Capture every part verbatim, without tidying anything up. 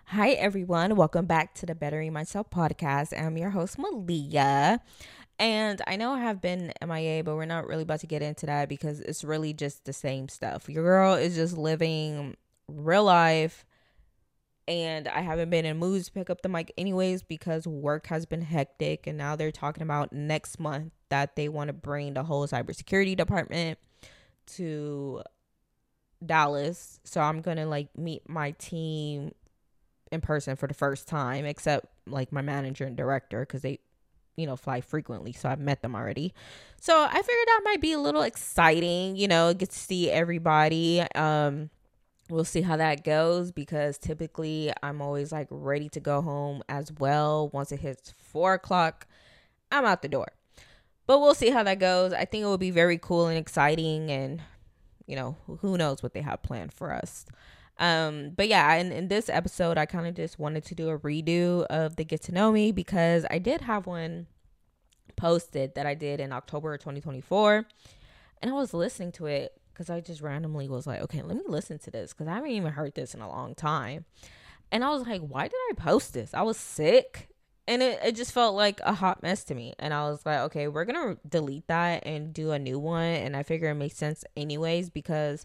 Hi, everyone. Welcome back to the Bettering Myself podcast. I'm your host, Malia. And I know I have been M I A, but we're not really about to get into that because it's really just the same stuff. Your girl is just living real life, and I haven't been in moods to pick up the mic anyways because work has been hectic. And now they're talking about next month that they want to bring the whole cybersecurity department to Dallas. So I'm going to like meet my team in person for the first time, except like my manager and director, because they, you know, fly frequently. So I've met them already. So I figured that might be a little exciting, you know, get to see everybody. Um, we'll see how that goes because typically I'm always like ready to go home as well. Once it hits four o'clock, I'm out the door. But we'll see how that goes. I think it will be very cool and exciting, and you know, who knows what they have planned for us. Um, but yeah, in, in this episode, I kind of just wanted to do a redo of the Get to Know Me because I did have one posted that I did in October of twenty twenty-four. And I was listening to it because I just randomly was like, okay, let me listen to this because I haven't even heard this in a long time. And I was like, why did I post this? I was sick. And it, it just felt like a hot mess to me. And I was like, okay, we're going to delete that and do a new one. And I figure it makes sense anyways because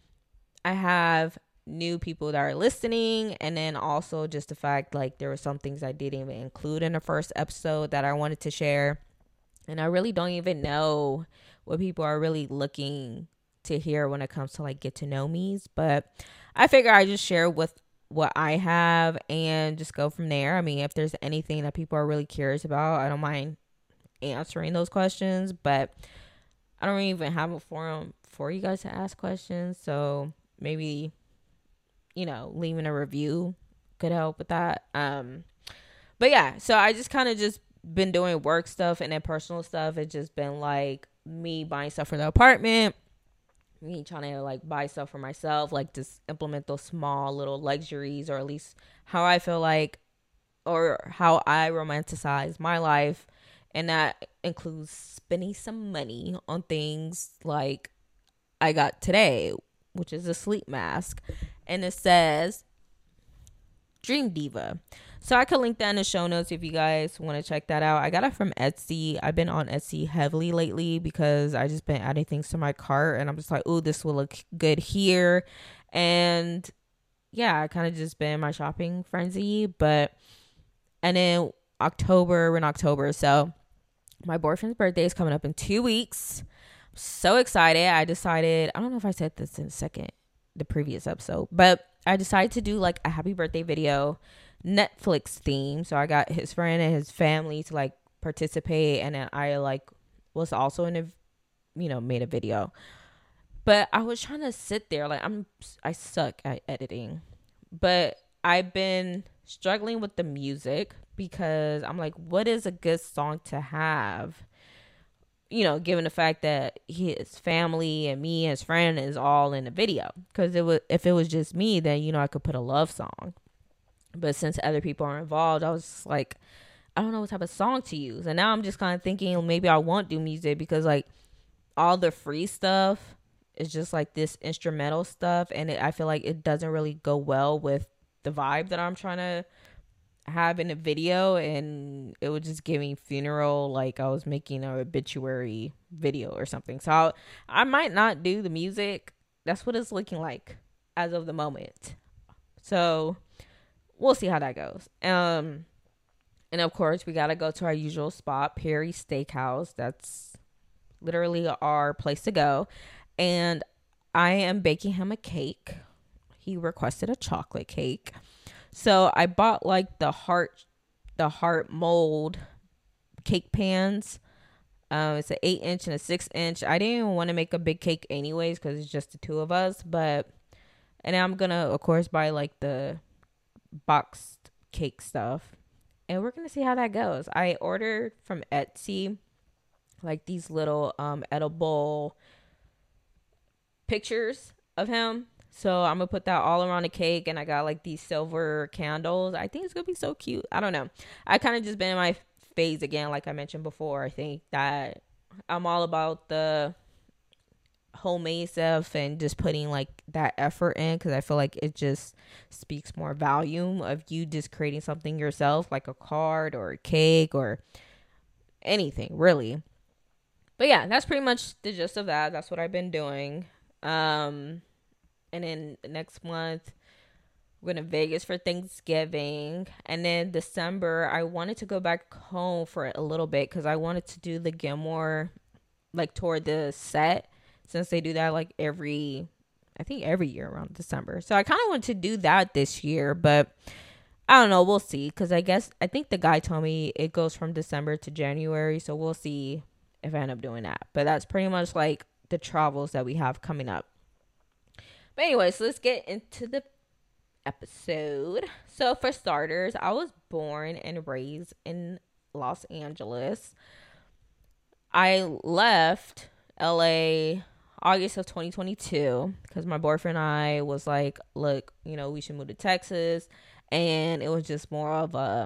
I have new people that are listening, and then also just the fact like there were some things I didn't even include in the first episode that I wanted to share, and I really don't even know what people are really looking to hear when it comes to like get to know me's, but I figure I just share with what I have and just go from there. I mean, if there's anything that people are really curious about, I don't mind answering those questions, but I don't even have a forum for you guys to ask questions, so maybe, you know, leaving a review could help with that. Um, but yeah, so I just kind of just been doing work stuff, and then personal stuff. It's just been like me buying stuff for the apartment, me trying to like buy stuff for myself, like just implement those small little luxuries, or at least how I feel like, or how I romanticize my life. And that includes spending some money on things like I got today, which is a sleep mask, and it says Dream Diva. So I could link that in the show notes if you guys want to check that out. I got it from Etsy. I've been on Etsy heavily lately because I just been adding things to my cart, and I'm just like, oh, this will look good here. And yeah, I kind of just been in my shopping frenzy. But and then October, we're in October, so my boyfriend's birthday is coming up in two weeks. So excited. I decided, I don't know if I said this in a second, the previous episode, but I decided to do like a happy birthday video, Netflix theme. So I got his friend and his family to like participate, and then I like was also in a, you know, made a video. But I was trying to sit there like I'm I suck at editing, but I've been struggling with the music because I'm like, what is a good song to have, you know, given the fact that his family and me and his friend is all in the video. Because it was, if it was just me, then, you know, I could put a love song. But since other people are involved, I was just like, I don't know what type of song to use. And now I'm just kind of thinking maybe I won't do music because like all the free stuff is just like this instrumental stuff. And it, I feel like it doesn't really go well with the vibe that I'm trying to have in a video, and it was just giving funeral, like I was making an obituary video or something. So I'll, I might not do the music. That's what it's looking like as of the moment. So we'll see how that goes. Um, and of course we gotta go to our usual spot, Perry Steakhouse. That's literally our place to go. And I am baking him a cake. He requested a chocolate cake. So I bought like the heart, the heart mold cake pans. Um, it's an eight inch and a six inch. I didn't even want to make a big cake anyways because it's just the two of us. But and I'm gonna of course buy like the boxed cake stuff, and we're gonna see how that goes. I ordered from Etsy like these little um edible pictures of him. So I'm gonna put that all around the cake, and I got like these silver candles. I think it's gonna be so cute. I don't know. I kind of just been in my phase again, like I mentioned before. I think that I'm all about the homemade stuff and just putting like that effort in, because I feel like it just speaks more volume of you just creating something yourself, like a card or a cake or anything really. But yeah, that's pretty much the gist of that. That's what I've been doing. Um, and then next month we're going to Vegas for Thanksgiving, and then December I wanted to go back home for a little bit because I wanted to do the Gilmore like toward the set, since they do that like every, I think every year around December. So I kind of want to do that this year, but I don't know. We'll see. Because I guess, I think the guy told me it goes from December to January. So we'll see if I end up doing that. But that's pretty much like the travels that we have coming up. But anyways, so let's get into the episode. So for starters, I was born and raised in Los Angeles. I left L A August of twenty twenty-two because my boyfriend and I was like, look, you know, we should move to Texas. And it was just more of a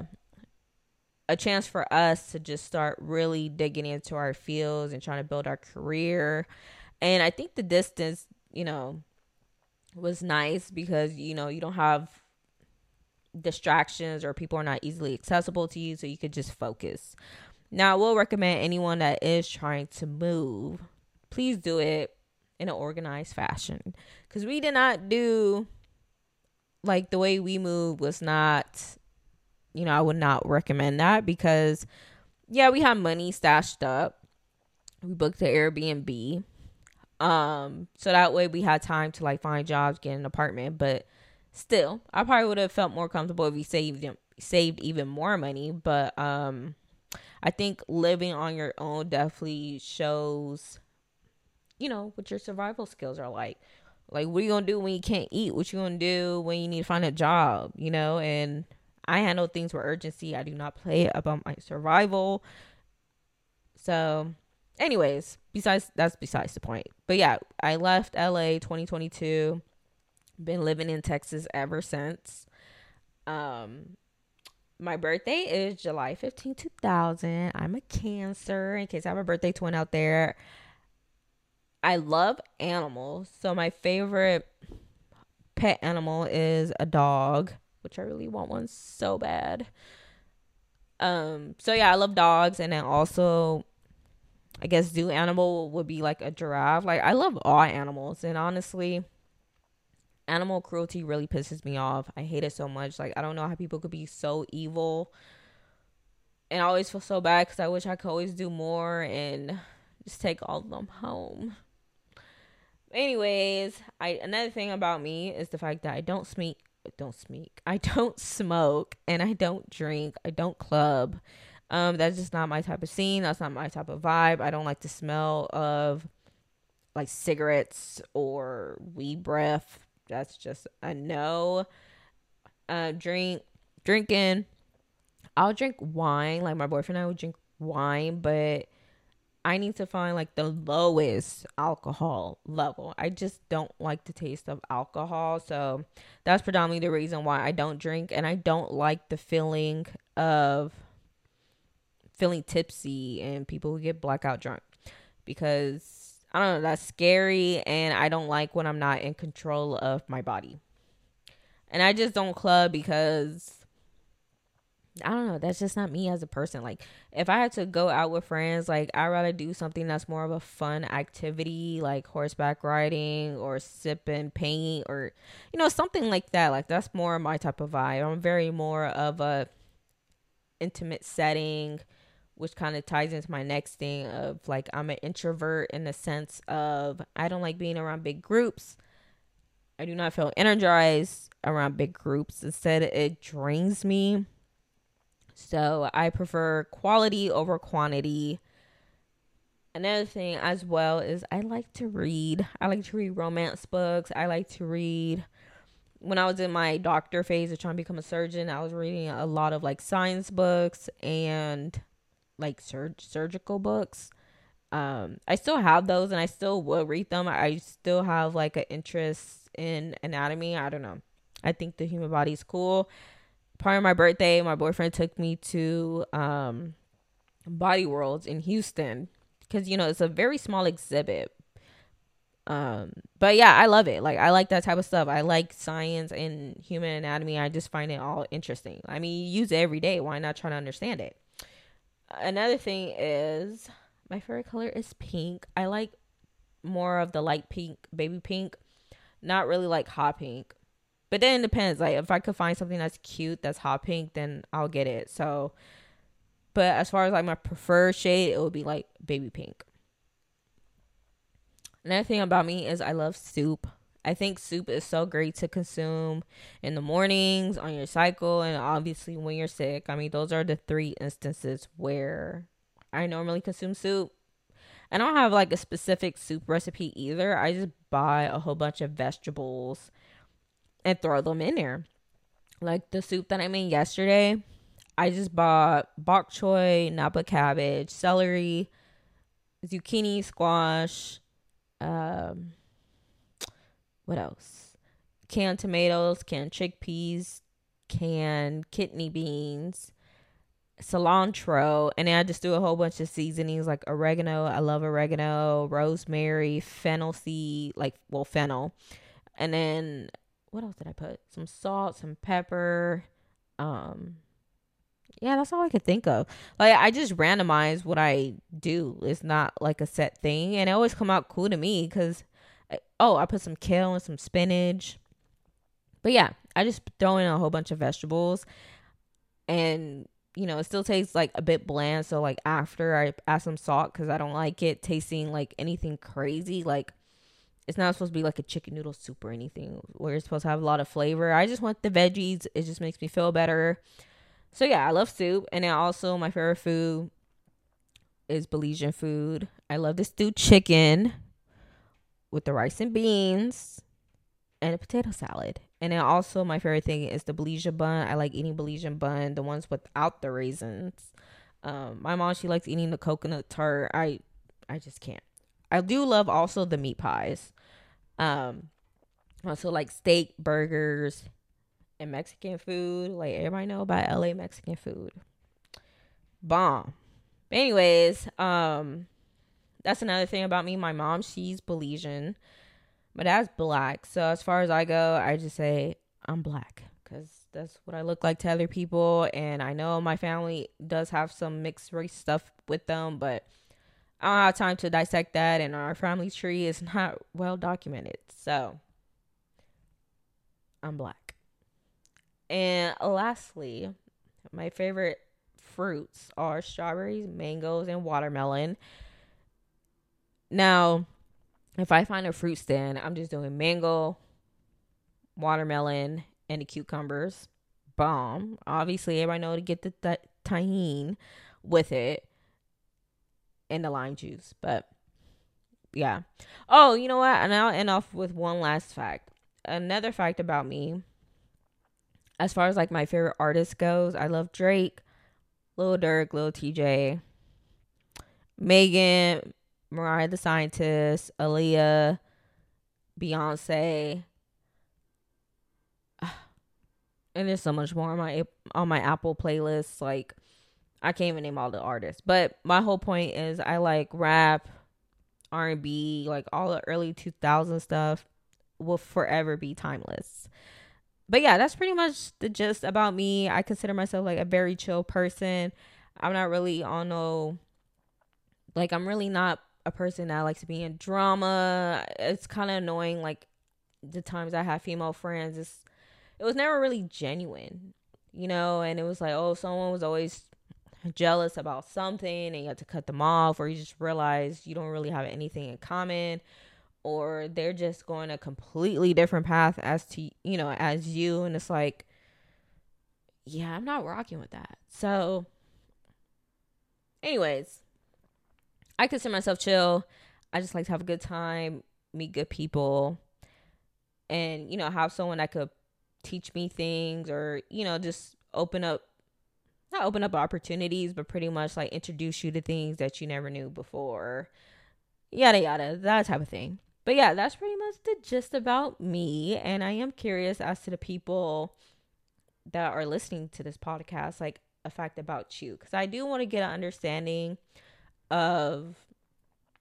a chance for us to just start really digging into our fields and trying to build our career. And I think the distance, you know, was nice because, you know, you don't have distractions or people are not easily accessible to you, so you could just focus. Now, I will recommend anyone that is trying to move, please do it in an organized fashion, because we did not do, like, the way we moved was not, you know, I would not recommend that because, yeah, we had money stashed up. We booked the Airbnb. Um, so that way we had time to, like, find jobs, get an apartment. But still, I probably would have felt more comfortable if we saved, saved even more money. But um, I think living on your own definitely shows, you know, what your survival skills are like. Like, what are you going to do when you can't eat? What you going to do when you need to find a job, you know? And I handle things with urgency. I do not play about my survival. So, anyways, besides, that's besides the point. But yeah, I left L A twenty twenty-two. Been living in Texas ever since. Um, my birthday is July fifteenth, two thousand. I'm a Cancer, in case I have a birthday twin out there. I love animals. So my favorite pet animal is a dog, which I really want one so bad. Um, so yeah, I love dogs. And then also, I guess zoo animal would be like a giraffe. Like, I love all animals. And honestly, animal cruelty really pisses me off. I hate it so much. Like, I don't know how people could be so evil. And I always feel so bad because I wish I could always do more and just take all of them home. Anyways, I another thing about me is the fact that I don't smeek, don't smeek. I don't smoke and I don't drink. I don't club. Um, that's just not my type of scene. That's not my type of vibe. I don't like the smell of like cigarettes or weed breath. That's just a no. Uh, drink, drinking. I'll drink wine. Like, my boyfriend and I would drink wine, but I need to find like the lowest alcohol level. I just don't like the taste of alcohol. So that's predominantly the reason why I don't drink. And I don't like the feeling of feeling tipsy and people who get blackout drunk, because I don't know, that's scary. And I don't like when I'm not in control of my body. And I just don't club because I don't know, that's just not me as a person. Like, if I had to go out with friends, like, I'd rather do something that's more of a fun activity, like horseback riding or sipping paint or, you know, something like that. Like, that's more my type of vibe. I'm very more of a intimate setting, which kind of ties into my next thing of, like, I'm an introvert in the sense of I don't like being around big groups. I do not feel energized around big groups. Instead, it drains me. So I prefer quality over quantity. Another thing as well is I like to read. I like to read romance books. I like to read. When I was in my doctor phase of trying to become a surgeon, I was reading a lot of like science books and like sur- surgical books. Um, I still have those and I still will read them. I still have like an interest in anatomy. I don't know. I think the human body is cool. Part of my birthday, my boyfriend took me to um, Body Worlds in Houston because, you know, it's a very small exhibit. Um, but yeah, I love it. Like, I like that type of stuff. I like science and human anatomy. I just find it all interesting. I mean, you use it every day. Why not try to understand it? Another thing is my favorite color is pink. I like more of the light pink, baby pink, not really like hot pink. But then it depends. Like, if I could find something that's cute, that's hot pink, then I'll get it. So, but as far as like my preferred shade, it would be like baby pink. Another thing about me is I love soup. I think soup is so great to consume in the mornings, on your cycle, and obviously when you're sick. I mean, those are the three instances where I normally consume soup. I don't have like a specific soup recipe either. I just buy a whole bunch of vegetables and throw them in there. Like the soup that I made yesterday, I just bought bok choy, napa cabbage, celery, zucchini, squash, um, what else? Canned tomatoes, canned chickpeas, canned kidney beans, cilantro, and then I just do a whole bunch of seasonings like oregano. I love oregano, rosemary, fennel seed, like well fennel, and then what else did I put? Some salt, some pepper. Um, yeah, that's all I could think of. Like I just randomize what I do. It's not like a set thing, and it always come out cool to me because, oh, I put some kale and some spinach. But yeah, I just throw in a whole bunch of vegetables, and you know, it still tastes like a bit bland. So like after I add some salt because I don't like it tasting like anything crazy. Like it's not supposed to be like a chicken noodle soup or anything where it's supposed to have a lot of flavor. I just want the veggies. It just makes me feel better. So yeah, I love soup. And then also my favorite food is Belizean food. I love the stewed chicken with the rice and beans and a potato salad. And then also my favorite thing is the Belizean bun. I like eating Belizean bun, the ones without the raisins. Um, my mom, she likes eating the coconut tart. I I just can't. I do love also the meat pies. Um, also like steak, burgers, and Mexican food. Like everybody know about L A Mexican food. Bomb. But anyways, um, that's another thing about me. My mom, she's Belizean. My dad's black. So as far as I go, I just say I'm black because that's what I look like to other people. And I know my family does have some mixed race stuff with them, but I don't have time to dissect that, and our family tree is not well documented. So, I'm black. And lastly, my favorite fruits are strawberries, mangoes, and watermelon. Now, if I find a fruit stand, I'm just doing mango, watermelon, and the cucumbers. Bomb. Obviously, everybody know to get the th- tahini with it. And the lime juice. But yeah. Oh, you know what? And I'll end off with one last fact. Another fact about me, as far as like my favorite artist goes, I love Drake, Lil Durk, Lil T J, Megan, Mariah the Scientist, Aaliyah, Beyonce, and there's so much more on my on my Apple playlist. Like I can't even name all the artists, but my whole point is I like rap, R and B, like all the early two thousands stuff will forever be timeless. But yeah, that's pretty much the gist about me. I consider myself like a very chill person. I'm not really on no, like I'm really not a person that likes to be in drama. It's kind of annoying. Like the times I have female friends, it's, it was never really genuine, you know, and it was like, oh, someone was always jealous about something and you have to cut them off, or you just realize you don't really have anything in common, or they're just going a completely different path as to, you know, as you. And it's like, yeah, I'm not rocking with that. So anyways, I consider myself chill. I just like to have a good time, meet good people, and, you know, have someone that could teach me things, or, you know, just open up, not open up opportunities, but pretty much like introduce you to things that you never knew before. Yada, yada, that type of thing. But yeah, that's pretty much the gist about me. And I am curious as to the people that are listening to this podcast, like a fact about you. Because I do want to get an understanding of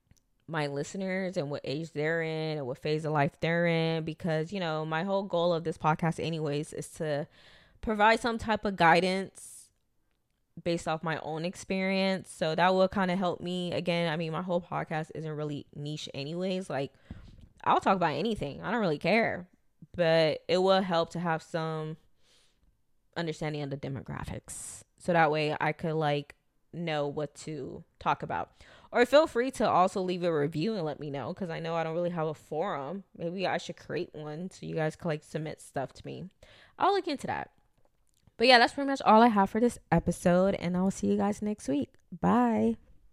my listeners and what age they're in and what phase of life they're in, because, you know, my whole goal of this podcast anyways is to provide some type of guidance based off my own experience. So that will kind of help me. Again, I mean, my whole podcast isn't really niche anyways. Like, I'll talk about anything. I don't really care. But it will help to have some understanding of the demographics. So that way I could like know what to talk about. Or feel free to also leave a review and let me know, because I know I don't really have a forum. Maybe I should create one so you guys can like submit stuff to me. I'll look into that. But yeah, that's pretty much all I have for this episode, and I will see you guys next week. Bye.